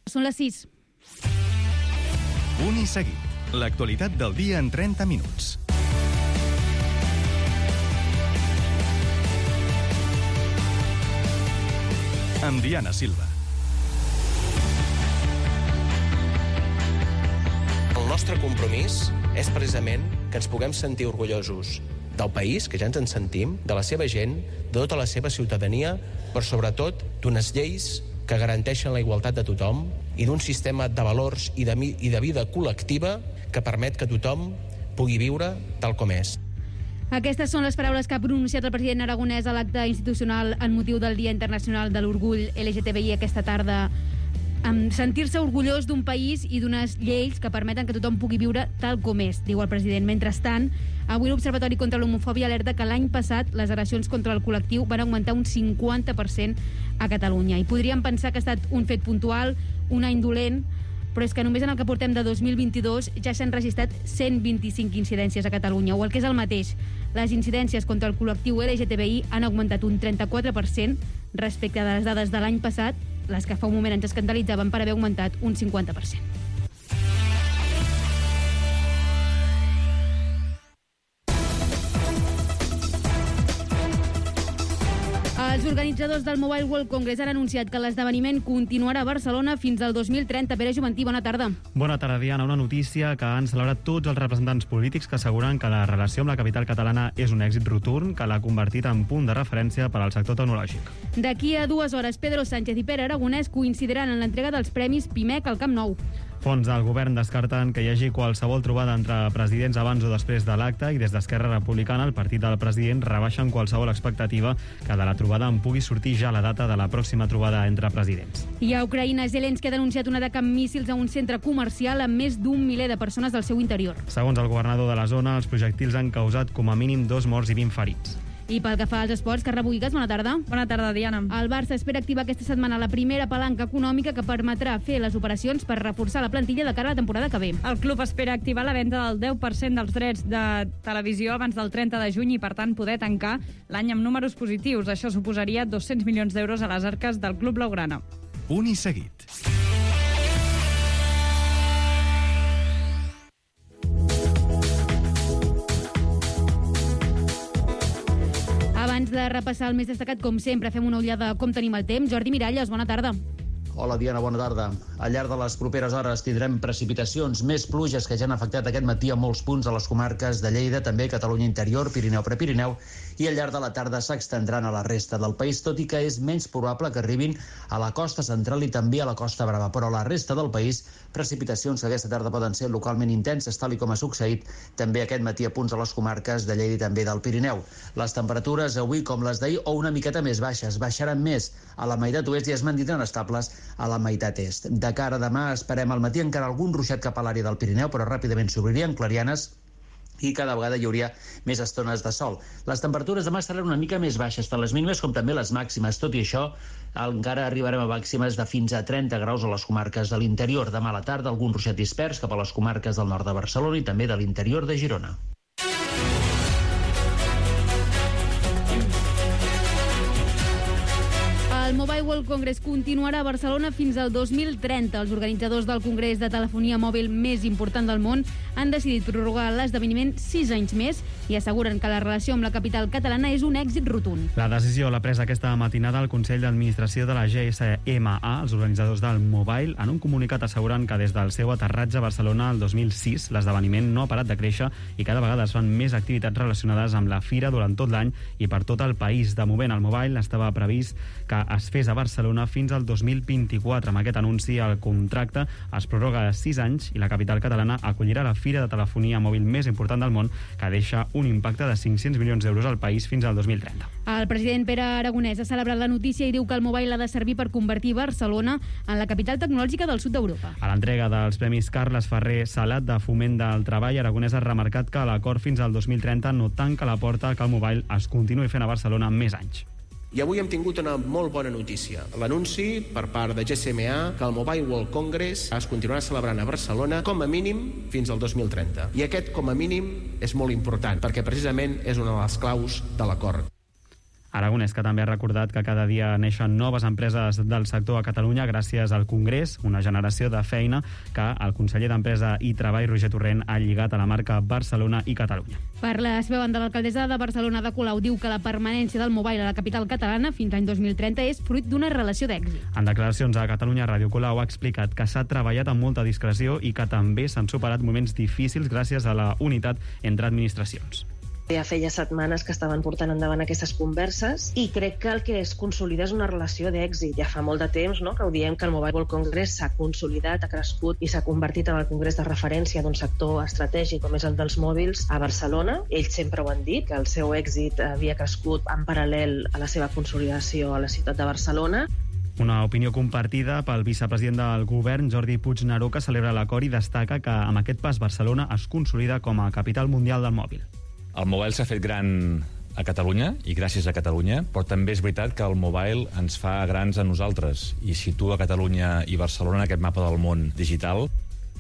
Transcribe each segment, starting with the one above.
Són les 6. Punt i seguit. L'actualitat del dia en 30 minuts. Amb Diana Silva. El nostre compromís és precisament que ens puguem sentir orgullosos del país, que ja ens en sentim, de la seva gent, de tota la seva ciutadania, però sobretot d'unes lleis que garanteixen la igualtat de tothom i d'un sistema de valors i de vida col·lectiva que permet que tothom pugui viure tal com és. Aquestes són les paraules que ha pronunciat el president aragonès a l'acte institucional en motiu del Dia Internacional de l'Orgull LGTBI aquesta tarda. Sentir-se orgullós d'un país i d'unes lleis que permeten que tothom pugui viure tal com és, diu el president. Mentrestant, avui l'Observatori contra l'Homofòbia alerta que l'any passat les agressions contra el col·lectiu van augmentar un 50% a Catalunya. I podríem pensar que ha estat un fet puntual, un any dolent, però és que només en el que portem de 2022 ja s'han registrat 125 incidències a Catalunya, o el que és el mateix. Les incidències contra el col·lectiu LGTBI han augmentat un 34% respecte de les dades de l'any passat, les que fa un moment ens escandalitzaven per haver augmentat un 50%. Els organitzadors del Mobile World Congress han anunciat que l'esdeveniment continuarà a Barcelona fins al 2030. Pere Juventí, bona tarda. Bona tarda, Diana. Una notícia que han celebrat tots els representants polítics que asseguren que la relació amb la capital catalana és un èxit rotund que l'ha convertit en punt de referència per al sector tecnològic. D'aquí a 2 hores, Pedro Sánchez i Pere Aragonès coincidiran en l'entrega dels Premis PIMEC al Camp Nou. Fons del govern descarten que hi hagi qualsevol trobada entre presidents abans o després de l'acte i des d'Esquerra Republicana, el partit del president, rebaixen qualsevol expectativa que de la trobada en pugui sortir ja la data de la pròxima trobada entre presidents. I a Ucraïna, Zelensky ha denunciat un atac amb míssils a un centre comercial amb més d'1 miler de persones del seu interior. Segons el governador de la zona, els projectils han causat com a mínim 2 morts i 20 ferits. I pel que fa als esports, Carla Buigues, bona tarda. Bona tarda, Diana. El Barça espera activar aquesta setmana la primera palanca econòmica que permetrà fer les operacions per reforçar la plantilla de cara a la temporada que ve. El club espera activar la venda del 10% dels drets de televisió abans del 30 de juny i, per tant, poder tancar l'any amb números positius. Això suposaria 200 milions d'euros a les arques del club blaugrana. Punt i seguit. Abans de repassar el més destacat, com sempre, fem una ullada a com tenim el temps. Jordi Miralles, bona tarda. Hola, Diana, bona tarda. Al llarg de les properes hores tindrem precipitacions, més pluges que ja han afectat aquest matí a molts punts a les comarques de Lleida, també Catalunya interior, Pirineu, Prepirineu, i al llarg de la tarda s'extendran a la resta del país, tot i que és menys probable que arribin a la costa central i també a la Costa Brava. Però a la resta del país, precipitacions que aquesta tarda poden ser localment intenses, tal com ha succeït també aquest matí a punts a les comarques de Lleida i també del Pirineu. Les temperatures avui, com les d'ahir, o una miqueta més baixes, baixaran més a la meitat oest i es mantindran estables a la meitat est. De cara a demà esperem al matí encara algun ruixat cap a l'àrea del Pirineu, però ràpidament s'obririen clarianes i cada vegada hi hauria més estones de sol. Les temperatures demà seran una mica més baixes, tant les mínimes com també les màximes. Tot i això, encara arribarem a màximes de fins a 30 graus a les comarques de l'interior. Demà a la tarda, algun ruixat dispers cap a les comarques del nord de Barcelona i també de l'interior de Girona. El Mobile World Congress continuarà a Barcelona fins al 2030. Els organitzadors del congrés de telefonia mòbil més important del món han decidit prorrogar l'esdeveniment 6 anys més i asseguren que la relació amb la capital catalana és un èxit rotund. La decisió l'ha pres aquesta matinada al Consell d'Administració de la GSMA. Els organitzadors del Mobile han un comunicat assegurant que des del seu aterratge a Barcelona el 2006 l'esdeveniment no ha parat de créixer i cada vegada es fan més activitats relacionades amb la fira durant tot l'any i per tot el país. De moment, el Mobile estava previst que es fes a Barcelona fins al 2024. Amb aquest anunci, el contracte es prorroga a 6 anys i la capital catalana acollirà la fira de telefonia mòbil més important del món, que deixa un impacte de 500 milions d'euros al país fins al 2030. El president Pere Aragonès ha celebrat la notícia i diu que el Mobile ha de servir per convertir Barcelona en la capital tecnològica del sud d'Europa. A l'entrega dels Premis Carles Ferrer Salat de Foment del Treball, Aragonès ha remarcat que l'acord fins al 2030 no tanca la porta que el Mobile es continuï fent a Barcelona més anys. I avui hem tingut una molt bona notícia. L'anunci per part de GSMA que el Mobile World Congress es continuarà celebrant a Barcelona com a mínim fins al 2030. I aquest com a mínim és molt important perquè precisament és una de les claus de l'acord. Aragonès, que també ha recordat que cada dia neixen noves empreses del sector a Catalunya gràcies al Congrés, una generació de feina que el conseller d'Empresa i Treball, Roger Torrent, ha lligat a la marca Barcelona i Catalunya. Per la seva banda, l'alcaldessa de Barcelona, Ada Colau, diu que la permanència del Mobile a la capital catalana fins l'any 2030 és fruit d'una relació d'èxit. En declaracions a Catalunya Ràdio, Colau ha explicat que s'ha treballat amb molta discreció i que també s'han superat moments difícils gràcies a la unitat entre administracions. Ja feia setmanes que estaven portant endavant aquestes converses i crec que el que es consolida és una relació d'èxit. Ja fa molt de temps, no?, que ho diem, que el Mobile World Congress s'ha consolidat, ha crescut i s'ha convertit en el congrés de referència d'un sector estratègic com és el dels mòbils a Barcelona. Ells sempre ho han dit, que el seu èxit havia crescut en paral·lel a la seva consolidació a la ciutat de Barcelona. Una opinió compartida pel vicepresident del govern, Jordi Puigneró, que celebra l'acord i destaca que amb aquest pas Barcelona es consolida com a capital mundial del mòbil. El mobile s'ha fet gran a Catalunya i gràcies a Catalunya, però també és veritat que el mobile ens fa grans a nosaltres i situa Catalunya i Barcelona en aquest mapa del món digital.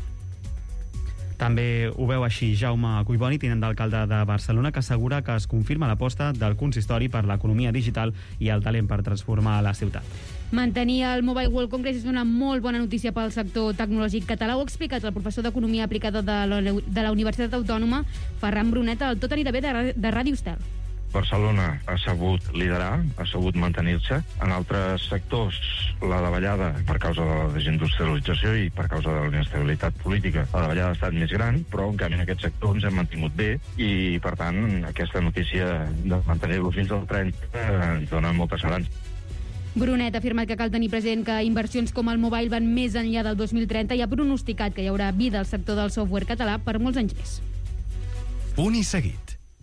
També ho veu així Jaume Cuiboni, tinent d'alcalde de Barcelona, que assegura que es confirma l'aposta del consistori per l'economia digital i el talent per transformar la ciutat. Mantenir el Mobile World Congress és una molt bona notícia pel sector tecnològic català. Ho ha explicat el professor d'Economia Aplicada de la Universitat Autònoma, Ferran Brunet, al Tot anirà bé de Ràdio Estel. Barcelona ha sabut liderar, ha sabut mantenir-se. En altres sectors, la davallada, per causa de la desindustrialització i per causa de la inestabilitat política, la davallada ha estat més gran, però en canvi en aquest sector ens hem mantingut bé i, per tant, aquesta notícia de mantenir-lo fins al 30 ens dona molta esperança. Brunet ha afirmat que cal tenir present que inversions com el mobile van més enllà del 2030 i ha pronosticat que hi haurà vida al sector del software català per molts anys més. Punt i seguit.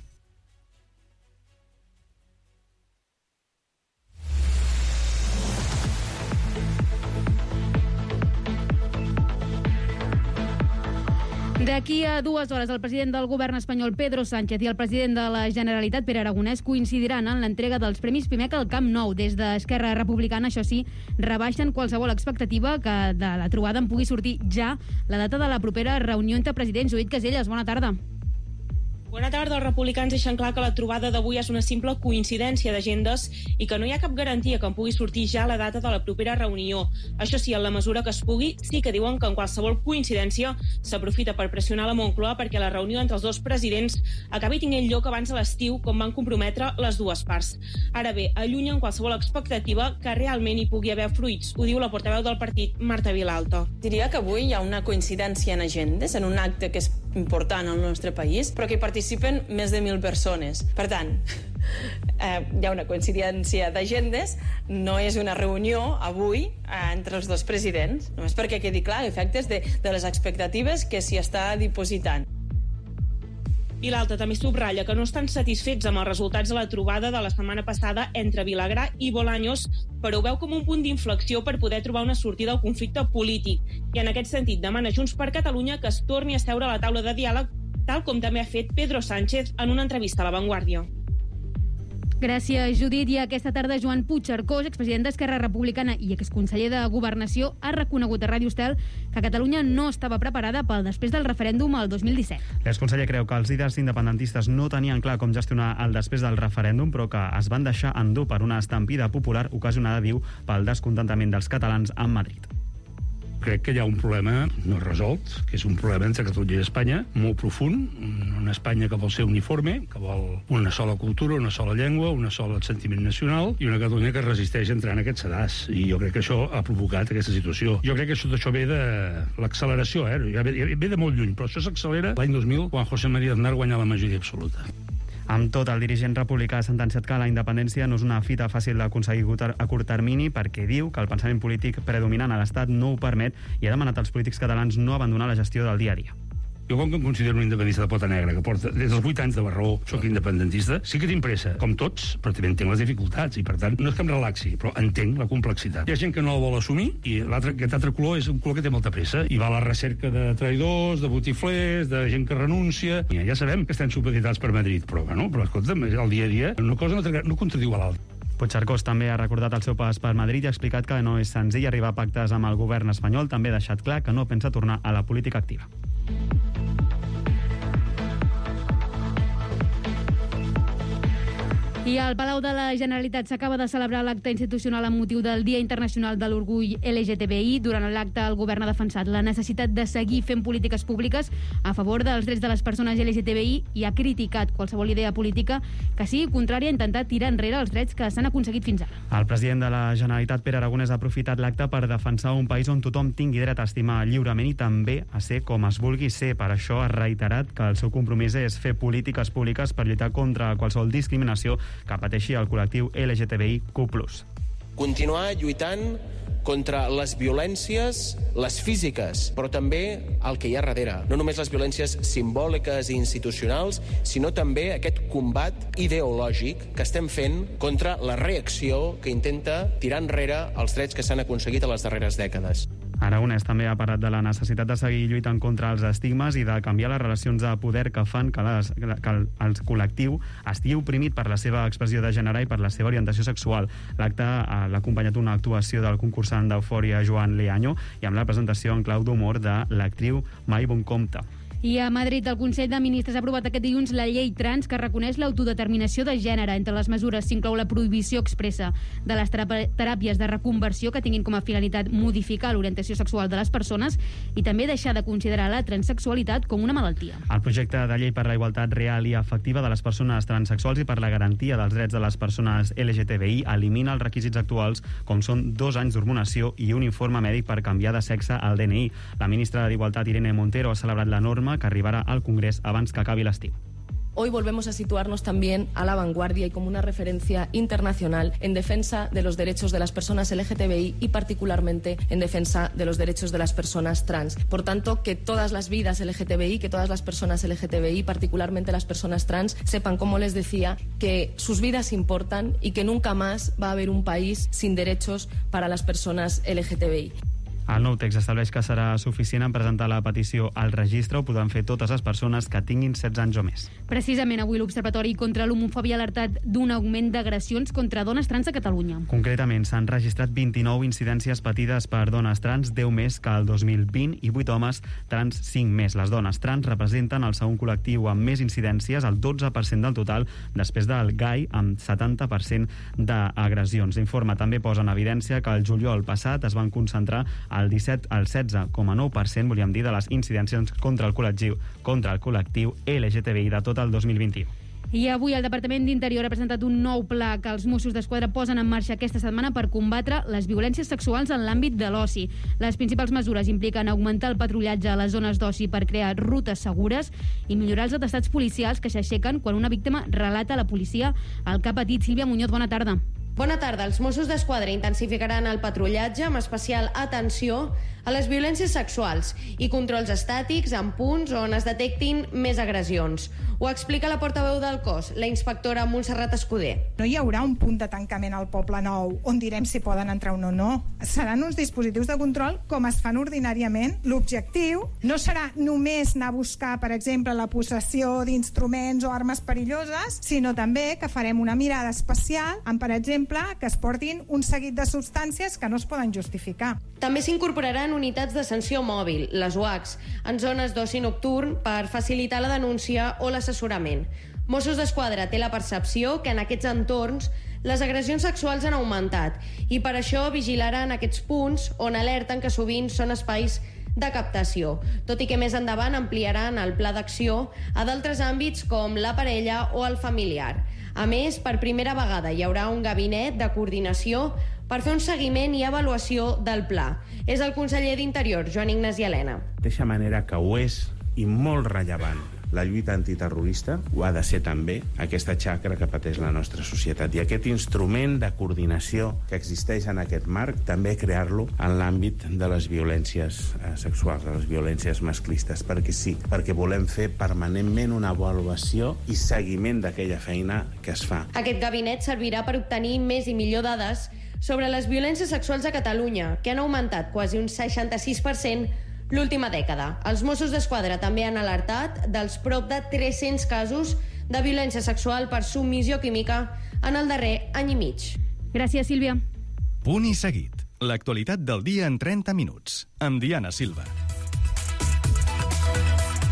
D'aquí a 2 hores, el president del govern espanyol, Pedro Sánchez, i el president de la Generalitat, Pere Aragonès, coincidiran en l'entrega dels Premis Pimec al Camp Nou. Des d'Esquerra Republicana, això sí, rebaixen qualsevol expectativa que de la trobada en pugui sortir ja la data de la propera reunió entre presidents. Judit Caselles, bona tarda. Bona tarda. Els republicans deixen clar que la trobada d'avui és una simple coincidència d'agendes i que no hi ha cap garantia que en pugui sortir ja la data de la propera reunió. Això sí, en la mesura que es pugui, sí que diuen que en qualsevol coincidència s'aprofita per pressionar la Moncloa perquè la reunió entre els dos presidents acabi tinguent lloc abans de l'estiu, com van comprometre les dues parts. Ara bé, allunyen qualsevol expectativa que realment hi pugui haver fruits. Ho diu la portaveu del partit, Marta Vilalta. Diria que avui hi ha una coincidència en agendes, en un acte que és important al nostre país, però que participen més de 1.000 persones. Per tant, hi ha una coincidència d'agendes, no és una reunió avui entre els dos presidents, només perquè quedi clar efectes de les expectatives que s'hi està dipositant. Vilalta també subratlla que no estan satisfets amb els resultats de la trobada de la setmana passada entre Vilagrà i Bolaños, però ho veu com un punt d'inflexió per poder trobar una sortida al conflicte polític. I en aquest sentit demana Junts per Catalunya que es torni a seure a la taula de diàleg, tal com també ha fet Pedro Sánchez en una entrevista a La Vanguardia. Gràcies, Judit. I aquesta tarda Joan Puigcercós, expresident d'Esquerra Republicana i exconseller de Governació, ha reconegut a Ràdio Estel que Catalunya no estava preparada pel després del referèndum al 2017. L'exconseller creu que els líders independentistes no tenien clar com gestionar el després del referèndum, però que es van deixar endur per una estampida popular ocasionada, diu, pel descontentament dels catalans amb Madrid. Crec que hi ha un problema no resolt, que és un problema entre Catalunya i Espanya, molt profund, una Espanya que vol ser uniforme, que vol una sola cultura, una sola llengua, una sola sentiment nacional, i una Catalunya que resisteix a entrar en aquest sedàs. I jo crec que això ha provocat aquesta situació. Jo crec que això ve de l'acceleració, ve de molt lluny, però això s'accelera l'any 2000, quan José María Aznar guanya la majoria absoluta. Amb tot, el dirigent republicà ha sentenciat que la independència no és una fita fàcil d'aconseguir a curt termini perquè diu que el pensament polític predominant a l'Estat no ho permet i ha demanat als polítics catalans no abandonar la gestió del dia a dia. Jo, com que em considero un independentista de pota negra, que porta des dels 8 anys de Barraó, soc independentista, sí que tinc pressa, com tots, però també entenc les dificultats, i per tant, no és que em relaxi, però entenc la complexitat. Hi ha gent que no el vol assumir, i aquest altre color és un color que té molta pressa, i va a la recerca de traïdors, de botiflers, de gent que renuncia. Ja sabem que estan supeditats per Madrid, però escolta'm, el dia a dia, una cosa no contradiu a l'altra. Puigcercós també ha recordat el seu pas per Madrid i ha explicat que no és senzill arribar a pactes amb el govern espanyol. També ha deixat clar que no pensa tornar a la política activa. I al Palau de la Generalitat s'acaba de celebrar l'acte institucional amb motiu del Dia Internacional de l'Orgull LGTBI. Durant l'acte, el govern ha defensat la necessitat de seguir fent polítiques públiques a favor dels drets de les persones LGTBI i ha criticat qualsevol idea política que sigui contrària a intentar tirar enrere els drets que s'han aconseguit fins ara. El president de la Generalitat, Pere Aragonès, ha aprofitat l'acte per defensar un país on tothom tingui dret a estimar lliurement i també a ser com es vulgui ser. Per això ha reiterat que el seu compromís és fer polítiques públiques per lluitar contra qualsevol discriminació que pateixi el col·lectiu LGTBIQ+. Continuar lluitant contra les violències, les físiques, però també el que hi ha darrere. No només les violències simbòliques i institucionals, sinó també aquest combat ideològic que estem fent contra la reacció que intenta tirar enrere els drets que s'han aconseguit a les darreres dècades. Aragonès també ha parlat de la necessitat de seguir lluitant contra els estigmes i de canviar les relacions de poder que fan que el col·lectiu estigui oprimit per la seva expressió de gènere i per la seva orientació sexual. L'acte l'ha acompanyat una actuació del concursant d'Eufòria Joan Leaño i amb la presentació en clau d'humor de l'actriu Mai Boncompte. I a Madrid, el Consell de Ministres ha aprovat aquest dilluns la llei trans que reconeix l'autodeterminació de gènere. Entre les mesures s'inclou la prohibició expressa de les teràpies de reconversió que tinguin com a finalitat modificar l'orientació sexual de les persones i també deixar de considerar la transsexualitat com una malaltia. El projecte de llei per la igualtat real i efectiva de les persones transsexuals i per la garantia dels drets de les persones LGTBI elimina els requisits actuals com són 2 anys d'hormonació i un informe mèdic per canviar de sexe al DNI. La ministra d'Igualtat, Irene Montero, ha celebrat la norma que arribarà al Congrés abans que acabi l'estiu. Hoy volvemos a situarnos también a la vanguardia y como una referencia internacional en defensa de los derechos de las personas LGTBI y particularmente en defensa de los derechos de las personas trans. Por tanto, que todas las vidas LGTBI, que todas las personas LGTBI, particularmente las personas trans, sepan, como les decía, que sus vidas importan y que nunca más va a haber un país sin derechos para las personas LGTBI. El nou text estableix que serà suficient en presentar la petició al registre, ho podran fer totes les persones que tinguin 16 anys o més. Precisament avui l'Observatori contra l'Homofòbia ha alertat d'un augment d'agressions contra dones trans a Catalunya. Concretament, s'han registrat 29 incidències patides per dones trans, 10 més que el 2020 i 8 homes trans, 5 més. Les dones trans representen el segon col·lectiu amb més incidències, el 12% del total, després del gai, amb 70% d'agressions. L'informe també posa en evidència que el juliol passat es van concentrar el 16,9%, volíem dir, de les incidències contra el col·lectiu LGTBI de tot el 2021. I avui el Departament d'Interior ha presentat un nou pla que els Mossos d'Esquadra posen en marxa aquesta setmana per combatre les violències sexuals en l'àmbit de l'oci. Les principals mesures impliquen augmentar el patrullatge a les zones d'oci per crear rutes segures i millorar els atestats policials que s'aixequen quan una víctima relata a la policia el que ha patit. Sílvia Muñoz, bona tarda. Bona tarda. Els Mossos d'Esquadra intensificaran el patrullatge amb especial atenció a les violències sexuals i controls estàtics en punts on es detectin més agressions. Ho explica la portaveu del cos, la inspectora Montserrat Escuder. No hi haurà un punt de tancament al Poble Nou on direm si poden entrar o no. Seran uns dispositius de control com es fan ordinàriament. L'objectiu no serà només anar a buscar, per exemple, la possessió d'instruments o armes perilloses, sinó també que farem una mirada especial en, per exemple, que es portin un seguit de substàncies que no es poden justificar. També s'incorporaran unitats de sanció mòbil, les UACs, en zones d'oci nocturn per facilitar la denúncia o l'assessorament. Mossos d'Esquadra té la percepció que en aquests entorns les agressions sexuals han augmentat i per això vigilaran aquests punts on alerten que sovint són espais de captació, tot i que més endavant ampliaran el pla d'acció a d'altres àmbits com la parella o el familiar. A més, per primera vegada hi haurà un gabinet de coordinació per fer un seguiment i avaluació del pla. És el conseller d'Interior, Joan Ignasi Elena. D'aquesta manera que ho és i molt rellevant la lluita antiterrorista, ho ha de ser també aquesta xacra que pateix la nostra societat. I aquest instrument de coordinació que existeix en aquest marc, també crear-lo en l'àmbit de les violències sexuals, de les violències masclistes, perquè sí, perquè volem fer permanentment una avaluació i seguiment d'aquella feina que es fa. Aquest gabinet servirà per obtenir més i millor dades sobre les violències sexuals a Catalunya, que han augmentat quasi un 66% l'última dècada. Els Mossos d'Esquadra també han alertat dels prop de 300 casos de violència sexual per submissió química en el darrer any i mig. Gràcies, Sílvia. Punt i seguit. L'actualitat del dia en 30 minuts. Amb Diana Silva.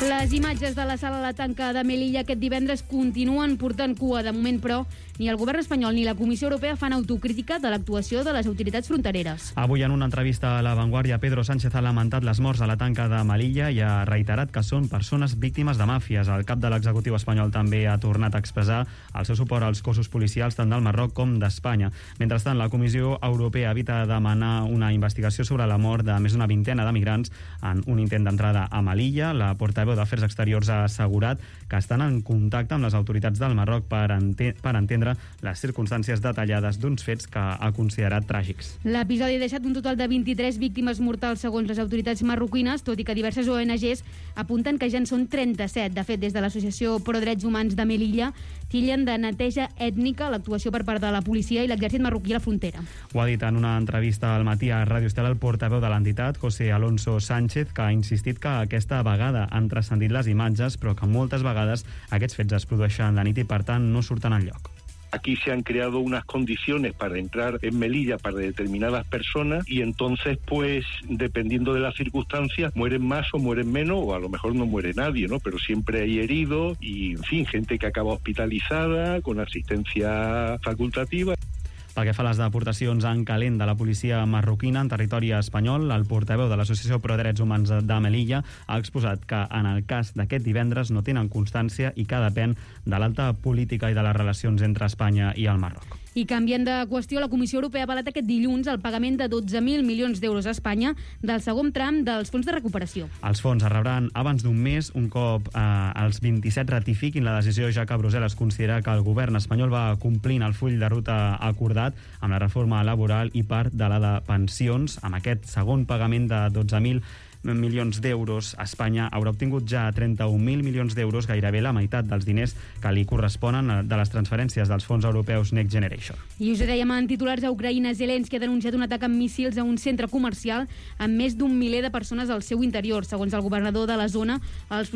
Les imatges de la sala La Tanca de Melilla aquest divendres continuen portant cua. De moment, però, ni el govern espanyol ni la Comissió Europea fan autocrítica de l'actuació de les autoritats frontereres. Avui, en una entrevista a La Vanguardia, Pedro Sánchez ha lamentat les morts a la Tanca de Melilla i ha reiterat que són persones víctimes de màfies. El cap de l'executiu espanyol també ha tornat a expressar el seu suport als cossos policials tant del Marroc com d'Espanya. Mentrestant, la Comissió Europea evita demanar una investigació sobre la mort de més d'una vintena de migrants en un intent d'entrada a Melilla. La portaveu d'Afers Exteriors ha assegurat que estan en contacte amb les autoritats del Marroc per entendre les circumstàncies detallades d'uns fets que ha considerat tràgics. L'episodi ha deixat un total de 23 víctimes mortals segons les autoritats marroquines, tot i que diverses ONGs apunten que ja en són 37. De fet, des de l'Associació Pro Drets Humans de Melilla tillen de neteja ètnica l'actuació per part de la policia i l'exèrcit marroquí a la frontera. Ho ha dit en una entrevista al matí a Ràdio Estel el portaveu de l'entitat, José Alonso Sánchez, que ha insistit que aquesta vegada han transcendit les imatges, però que moltes vegades aquests fets es produeixen de nit i, per tant, no surten enlloc. Aquí se han creado unas condiciones para entrar en Melilla para determinadas personas y entonces, pues, dependiendo de las circunstancias, mueren más o mueren menos, o a lo mejor no muere nadie, ¿no? Pero siempre hay heridos y, en fin, gente que acaba hospitalizada con asistencia facultativa. Pel que fa a les deportacions en calent de la policia marroquina en territori espanyol, el portaveu de l'Associació Pro Drets Humans de Melilla ha exposat que en el cas d'aquest divendres no tenen constància i que depèn de l'alta política i de les relacions entre Espanya i el Marroc. I canviant de qüestió, la Comissió Europea ha avalat aquest dilluns el pagament de 12.000 milions d'euros a Espanya del segon tram dels fons de recuperació. Els fons es rebran abans d'un mes, un cop els 27 ratifiquin la decisió, ja que Brussel·les considera que el govern espanyol va complint el full de ruta acordat amb la reforma laboral i part de la de pensions. Amb aquest segon pagament de 12.000 milions d'euros, Espanya haurà obtingut ja 31.000 milions d'euros, gairebé la meitat dels diners que li corresponen de les transferències dels fons europeus Next Generation. I us ho dèiem en titulars, a Ucraïna, Zelensky ha denunciat un atac amb míssils a un centre comercial amb més d'un miler de persones al seu interior. Segons el governador de la zona, els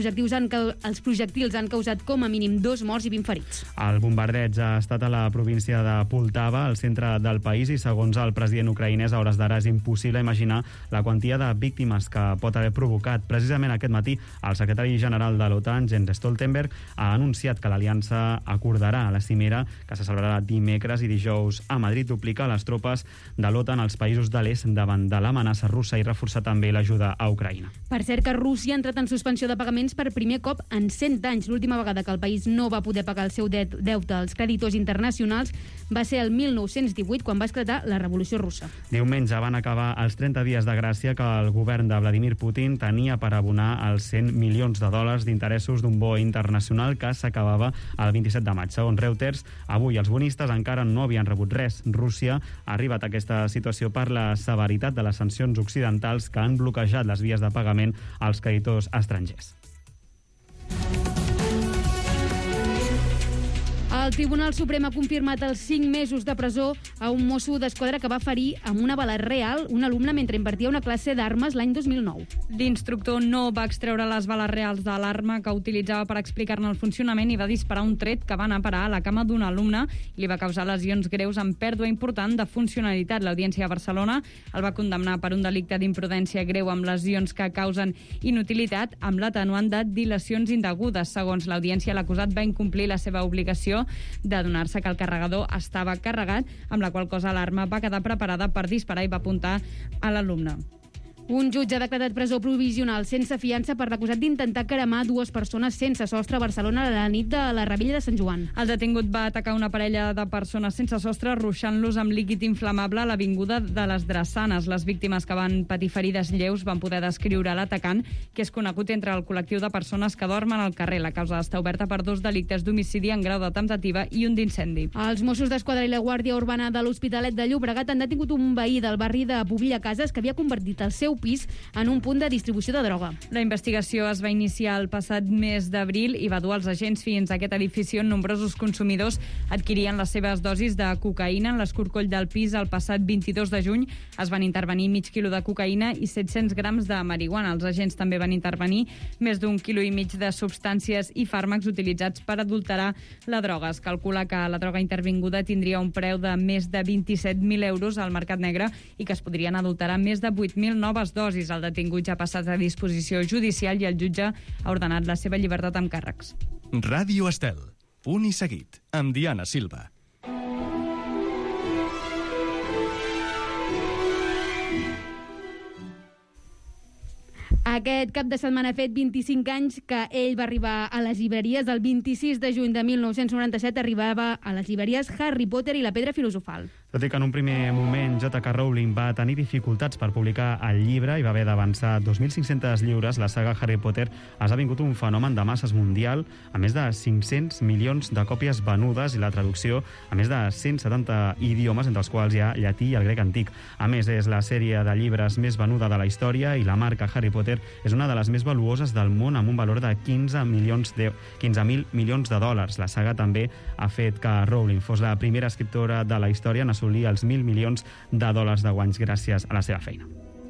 projectils han causat com a mínim 2 morts i 20 ferits. El bombardeig ha estat a la província de Poltava, al centre del país, i segons el president ucraïnès, a hores d'ara és impossible imaginar la quantia de víctimes que pot haver provocat. Precisament aquest matí, el secretari general de l'OTAN, Jens Stoltenberg, ha anunciat que l'aliança acordarà a la cimera que se celebrarà dimecres i dijous a Madrid duplicar les tropes de l'OTAN als països de l'est davant de l'amenaça russa i reforçar també l'ajuda a Ucraïna. Per cert, que Rússia ha entrat en suspensió de pagaments per primer cop en 100 anys. L'última vegada que el país no va poder pagar el seu deute als creditors internacionals va ser el 1918, quan va esclatar la Revolució Russa. Diumenge van acabar els 30 dies de gràcia que el govern de Vladimir Putin tenia per abonar els 100 milions de dòlars d'interessos d'un bo internacional que s'acabava el 27 de maig. Segons Reuters, avui els bonistes encara no havien rebut res. Rússia ha arribat a aquesta situació per la severitat de les sancions occidentals que han bloquejat les vies de pagament als creditors estrangers. El Tribunal Suprem ha confirmat els 5 mesos de presó a un mosso d'esquadra que va ferir amb una bala real un alumne mentre impartia una classe d'armes l'any 2009. L'instructor no va extreure les bales reals de l'arma que utilitzava per explicar-ne el funcionament i va disparar un tret que va anar a parar a la cama d'un alumne i li va causar lesions greus amb pèrdua important de funcionalitat. L'Audiència de Barcelona el va condemnar per un delicte d'imprudència greu amb lesions que causen inutilitat amb l'atenuant de dilacions indegudes. Segons l'Audiència, l'acusat va incomplir la seva obligació de donar-se que el carregador estava carregat, amb la qual cosa l'arma va quedar preparada per disparar i va apuntar a l'alumne. Un jutge ha declarat presó provisional sense fiança per l'acusat d'intentar cremar 2 persones sense sostre a Barcelona a la nit de la Rebella de Sant Joan. El detingut va atacar una parella de persones sense sostre ruixant-los amb líquid inflamable a l'avinguda de les Drassanes. Les víctimes que van patir ferides lleus van poder descriure l'atacant, que és conegut entre el col·lectiu de persones que dormen al carrer. La causa està oberta per 2 delictes d'homicidi en grau de temptativa i un d'incendi. Els Mossos d'Esquadra i la Guàrdia Urbana de l'Hospitalet de Llobregat han detingut un veí del barri de Pobilla Cases que havia convertit el seu pis en un punt de distribució de droga. La investigació es va iniciar el passat mes d'abril i va dur els agents fins a aquest edifici on nombrosos consumidors adquirien les seves dosis de cocaïna. En l'escorcoll del pis, el passat 22 de juny, es van intervenir mig quilo de cocaïna i 700 grams de marihuana. Els agents també van intervenir més d'1,5 quilos de substàncies i fàrmacs utilitzats per adulterar la droga. Es calcula que la droga intervinguda tindria un preu de més de 27.000 euros al mercat negre i que es podrien adulterar més de 8.000 noves dues dosis. El detingut ja ha passat a disposició judicial i el jutge ha ordenat la seva llibertat amb càrrecs. Ràdio Estel. Punt i seguit. Amb Diana Silva. Aquest cap de setmana ha fet 25 anys que ell va arribar a les llibreries. El 26 de juny de 1997 arribava a les llibreries Harry Potter i la Pedra Filosofal. Tot i que en un primer moment J.K. Rowling va tenir dificultats per publicar el llibre i va haver d'avançar 2.500 lliures, la saga Harry Potter ha esdevingut un fenomen de masses mundial, a més de 500 milions de còpies venudes i la traducció a més de 170 idiomes, entre els quals hi ha llatí i el grec antic. A més, és la sèrie de llibres més venuda de la història i la marca Harry Potter és una de les més valuoses del món, amb un valor de 15.000 milions de dòlars. La saga també ha fet que Rowling fos la primera escriptora de la història en assolir els 1.000 milions de dòlars de guanys gràcies a la seva feina.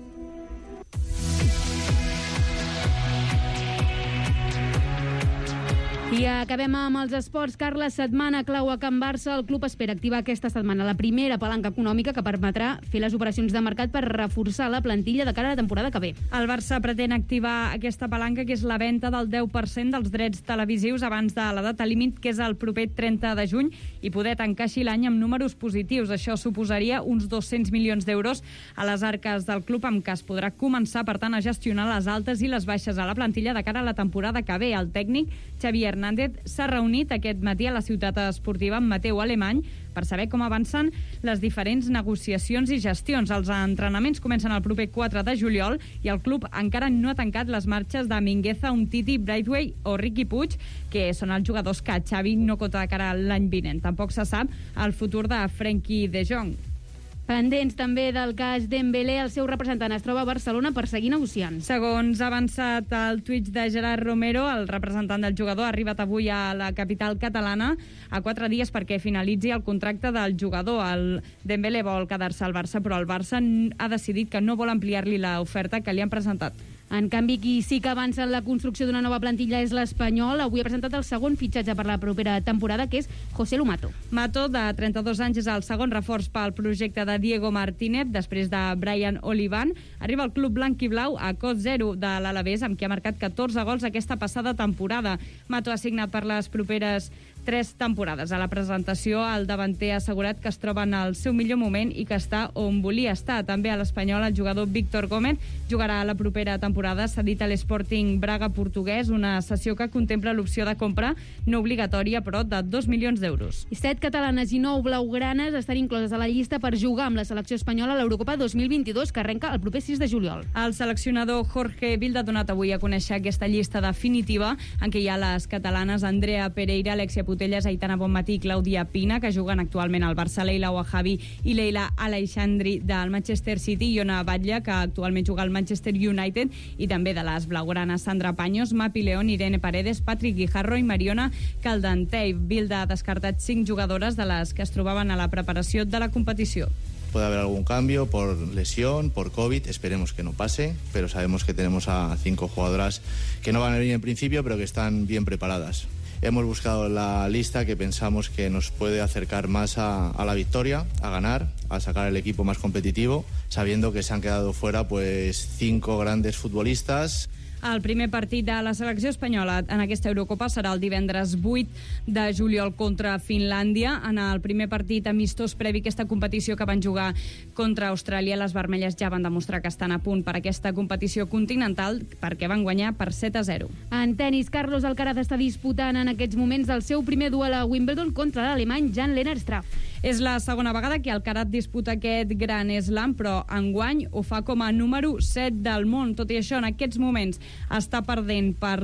I acabem amb els esports. Carles, setmana clau a Can Barça. El club espera activar aquesta setmana la primera palanca econòmica que permetrà fer les operacions de mercat per reforçar la plantilla de cara a la temporada que ve. El Barça pretén activar aquesta palanca, que és la venda del 10% dels drets televisius abans de la data límit, que és el proper 30 de juny, i poder tancar així l'any amb números positius. Això suposaria uns 200 milions d'euros a les arques del club, amb què es podrà començar, per tant, a gestionar les altes i les baixes a la plantilla de cara a la temporada que ve. El tècnic Xavi Hernández s'ha reunit aquest matí a la ciutat esportiva amb Mateu Alemany per saber com avancen les diferents negociacions i gestions. Els entrenaments comencen el proper 4 de juliol i el club encara no ha tancat les marxes de Mingueza, Umtiti, Braithwaite o Riqui Puig, que són els jugadors que Xavi no compta de cara a l'any vinent. Tampoc se sap el futur de Frenkie de Jong. Pendents també del cas Dembélé, el seu representant es troba a Barcelona per seguir negociant. Segons ha avançat el tuit de Gerard Romero, el representant del jugador ha arribat avui a la capital catalana a 4 dies perquè finalitzi el contracte del jugador. El Dembélé vol quedar-se al Barça, però el Barça ha decidit que no vol ampliar-li l'oferta que li han presentat. En canvi, qui sí que avança en la construcció d'una nova plantilla és l'Espanyol. Avui ha presentat el segon fitxatge per la propera temporada, que és José Lu Mato. Mato, de 32 anys, és el segon reforç pel projecte de Diego Martínez, després de Brian Olivan. Arriba al club blanc i blau a cost zero de l'Alavés, amb qui ha marcat 14 gols aquesta passada temporada. Mato ha signat per les properes 3 temporades. A la presentació, el davanter ha assegurat que es troba en el seu millor moment i que està on volia estar. També a l'Espanyol, el jugador Víctor Gómez jugarà a la propera temporada, cedit a l'Sporting Braga portuguès, una cessió que contempla l'opció de compra no obligatòria, però de 2 milions d'euros. 7 catalanes i 9 blaugranes estan incloses a la llista per jugar amb la selecció espanyola a l'Eurocopa 2022, que arrenca el proper 6 de juliol. El seleccionador Jorge Vilda ha donat avui a conèixer aquesta llista definitiva, en què hi ha les catalanes Andrea Pereira, Alexia Putelles, Aitana Bonmatí i Clàudia Pina, que juguen actualment al Barça, Leila Ouahabi i Leila Aleixandri del Manchester City, i Iona Batlle, que actualment juga al Manchester United, i també de les blaugranes Sandra Paños, Mapi León, Irene Paredes, Patrick Guijarro i Mariona Caldentey. Vilda ha descartat 5 jugadores de les que es trobaven a la preparació de la competició. Puede haber algún cambio por lesión, por COVID, esperemos que no pase, pero sabemos que tenemos a 5 jugadoras que no van a venir en principio, pero que están bien preparadas. Hemos buscado la lista que pensamos que nos puede acercar más a la victoria, a ganar, a sacar el equipo más competitivo, sabiendo que se han quedado fuera pues 5 grandes futbolistas. El primer partit de la selecció espanyola en aquesta Eurocopa serà el divendres 8 de juliol contra Finlàndia. En el primer partit amistós previ a aquesta competició que van jugar contra Austràlia, les vermelles ja van demostrar que estan a punt per aquesta competició continental, perquè van guanyar per 7-0. En tenis, Carlos Alcaraz està disputant en aquests moments el seu primer duel a Wimbledon contra l'alemany Jan-Lennard Struff. És la segona vegada que Alcaraz disputa aquest gran slam, però enguany ho fa com a número 7 del món. Tot i això, en aquests moments està perdent per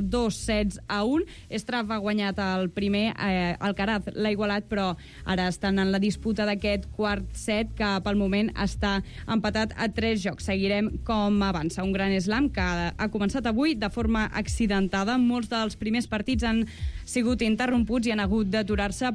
2-1. Struff ha guanyat el primer, Alcaraz l'ha igualat, però ara estan en la disputa d'aquest quart set, que pel moment està empatat a 3 jocs. Seguirem com avança. Un gran slam que ha començat avui de forma accidentada. Molts dels primers partits han sigut interromputs i han hagut d'aturar-se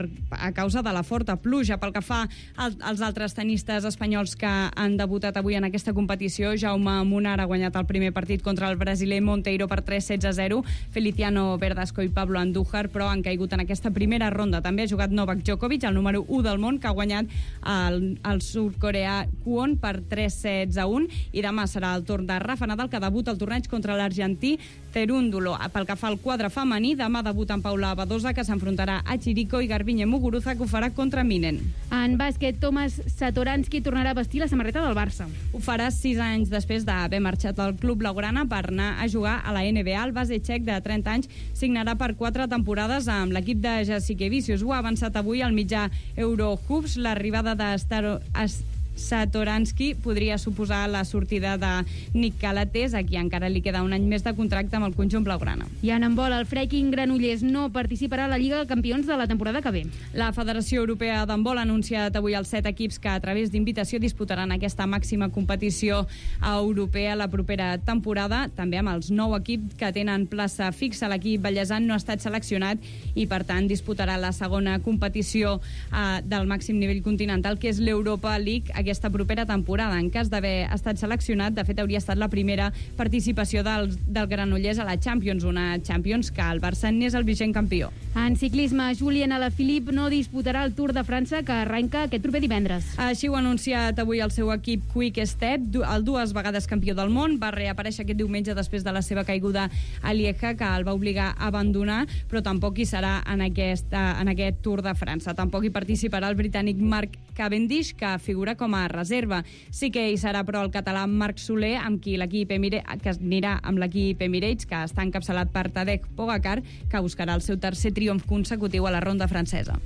a causa de la forta pluja. Pel que fa als altres tenistes espanyols que han debutat avui en aquesta competició, Jaume Munar ha guanyat el primer partit contra el brasiler brasiler Monteiro per 3-6-0. Feliciano Verdasco i Pablo Andújar, però han caigut en aquesta primera ronda. També ha jugat Novak Djokovic, el número 1 del món, que ha guanyat el sud-coreà Kwon per 3-1. I demà serà el torn de Rafa Nadal, que debuta al torneig contra l'argentí Cerúndulo. Pel que fa al quadre femení, demà debuta en Paula Badosa, que s'enfrontarà a Chirico, i Garbiñe Muguruza, que ho farà contra Minen. En bàsquet, Tomas Satoransky tornarà a vestir la samarreta del Barça. Ho farà 6 anys després d'haver marxat al club blaugrana per anar a jugar a la NBA. El base txec de 30 anys signarà per 4 temporades amb l'equip de Jasikevičius. Ho ha avançat avui el mitjà Eurohoops. L'arribada de Satoransky podria suposar la sortida de Nick Calates, a qui encara li queda un any més de contracte amb el conjunt blaugrana. I en handbol, el Freaking Granollers no participarà a la Lliga de Campions de la temporada que ve. La Federació Europea d'Handbol ha anunciat avui els 7 equips que a través d'invitació disputaran aquesta màxima competició europea la propera temporada, també amb els 9 equips que tenen plaça fixa. L'equip vallesan no ha estat seleccionat i, per tant, disputarà la segona competició del màxim nivell continental, que és l'Europa League, aquesta propera temporada. En cas d'haver estat seleccionat, de fet, hauria estat la primera participació del Granollers a la Champions, una Champions que el Barça n'és el vigent campió. En ciclisme, Julien Alaphilippe no disputarà el Tour de França, que arrenca aquest proper divendres. Així ho ha anunciat avui el seu equip Quick Step, el 2 vegades campió del món. Va reaparèixer aquest diumenge després de la seva caiguda a Lieja, que el va obligar a abandonar, però tampoc hi serà en aquest Tour de França. Tampoc hi participarà el britànic Mark Cavendish, que figura com a reserva. Sí que hi serà, però, el català Marc Soler, amb qui que anirà amb l'equip Emirates, que està encapçalat per Tadej Pogacar, que buscarà el seu tercer triomf consecutiu a la ronda francesa.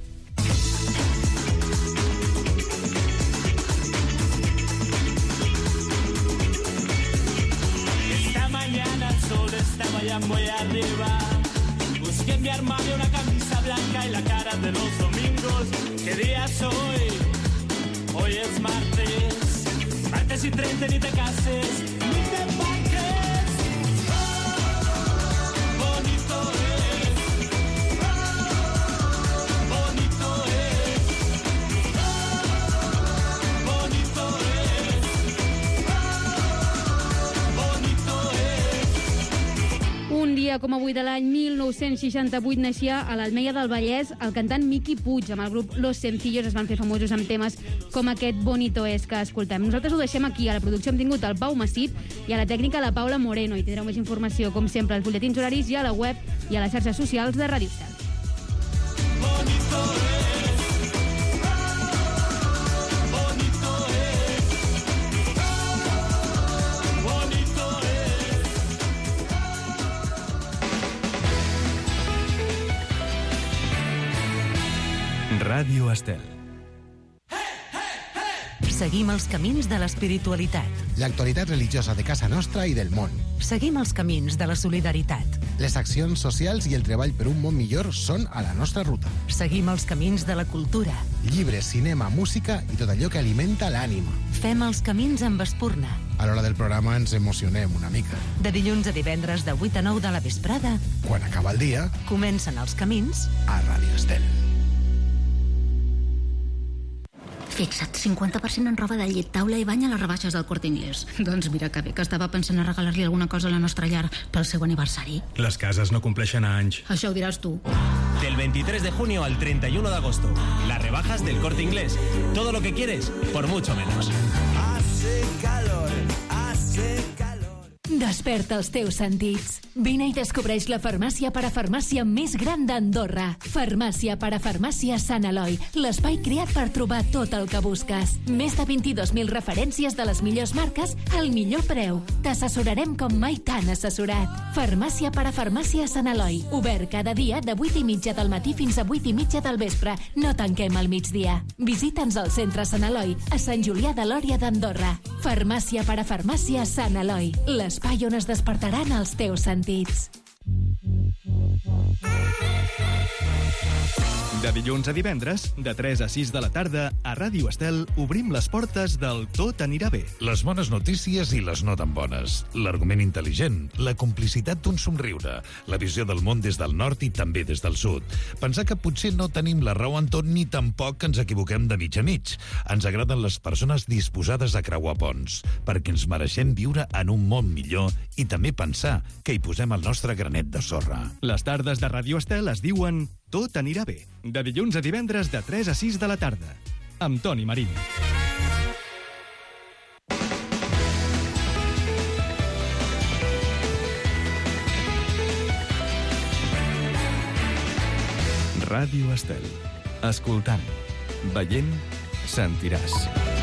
Esta mañana el sol estaba ya muy arriba. Busqué en mi armario una camisa blanca y la cara de los domingos. ¿Qué día es hoy? Hoy es martes. Martes y 30, ni te cases, ni te embarques. Bonito es. Bonito es. Bonito es. Bonito es. Un dia com avui de l'any 1968 naixia a l'Almeia del Vallès el cantant Miqui Puig. Amb el grup Los Sencillos es van fer famosos amb temes com aquest Bonito es que escoltem. Nosaltres ho deixem aquí. A la producció hem tingut el Pau Massip i a la tècnica la Paula Moreno. I tindreu més informació, com sempre, als butlletins horaris i a la web i a les xarxes socials de Ràdio Estel. Ràdio Estel. Seguim els camins de l'espiritualitat. L'actualitat religiosa de casa nostra i del món. Seguim els camins de la solidaritat. Les accions socials i el treball per un món millor són a la nostra ruta. Seguim els camins de la cultura. Llibres, cinema, música i tot allò que alimenta l'ànima. Fem els camins amb espurna. A l'hora del programa ens emocionem una mica. De dilluns a divendres de 8 a 9 de la vesprada. Quan acaba el dia, comencen els camins a Ràdio Estel. Fixa't, 50% en roba de llit, taula i bany a les rebaixes del Corte Inglés. Doncs mira que bé, que estava pensant a regalar-li alguna cosa a la nostra llar pel seu aniversari. Les cases no compleixen anys. Això ho diràs tu. Del 23 de junio al 31 de agosto. Las rebajas del Corte Inglés. Todo lo que quieres, por mucho menos. Hace calor, hace calor. Desperta els teus sentits. Vine i descobreix la farmàcia parafarmàcia més gran d'Andorra. Farmàcia parafarmàcia Sant Eloi. L'espai creat per trobar tot el que busques. Més de 22.000 referències de les millors marques al millor preu. T'assessorarem com mai t'han assessorat. Farmàcia parafarmàcia Sant Eloi. Obert cada dia de 8:30 del matí fins a 8:30 del vespre. No tanquem al migdia. Visita'ns al centre Sant Eloi, a Sant Julià de Lòria d'Andorra. Farmàcia parafarmàcia Sant Eloi. L'espai on es despertaran els teus sentits. De dilluns a divendres, de 3 a 6 de la tarda, a Ràdio Estel obrim les portes del Tot anirà bé. Les bones notícies i les no tan bones. L'argument intel·ligent, la complicitat d'un somriure, la visió del món des del nord i també des del sud. Pensar que potser no tenim la raó en tot ni tampoc ens equivoquem de mig a mig. Ens agraden les persones disposades a creuar ponts, perquè ens mereixem viure en un món millor i també pensar que hi posem el nostre granet de sorra. Les tardes de Ràdio Estel es diuen Tot anirà bé. De dilluns a divendres de 3 a 6 de la tarda. Amb Toni Marín. Ràdio Estel. Escoltant, veient, sentiràs.